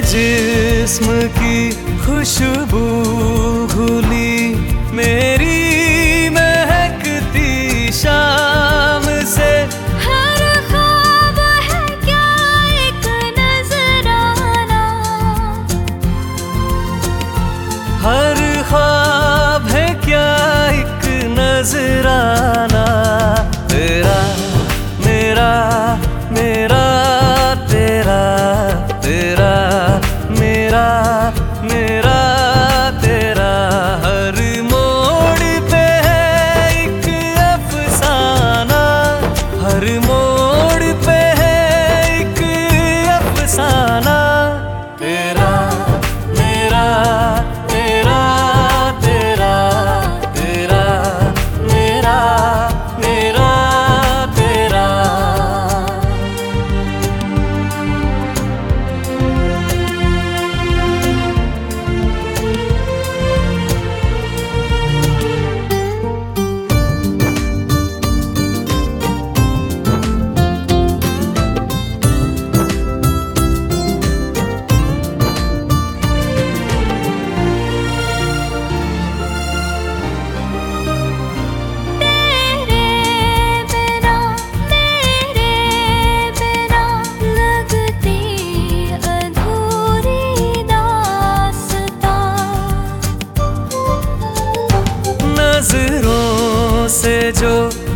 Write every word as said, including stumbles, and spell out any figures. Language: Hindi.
जिस्म की खुशबू घुली मेरी महकती शाम से। हर ख्वाब है क्या एक नजराना, हर ख्वाब है क्या एक नजराना। तेरा मेरा मेरा तेरा, तेरा मेरा मेरा तेरा। हर मोड़ पे है एक अफसाना, हर मोड़ पे है एक अफसाना। तेरा मेरा तेरा, तेरा तेरा मेरा मेरा तेरा। नजरों से जो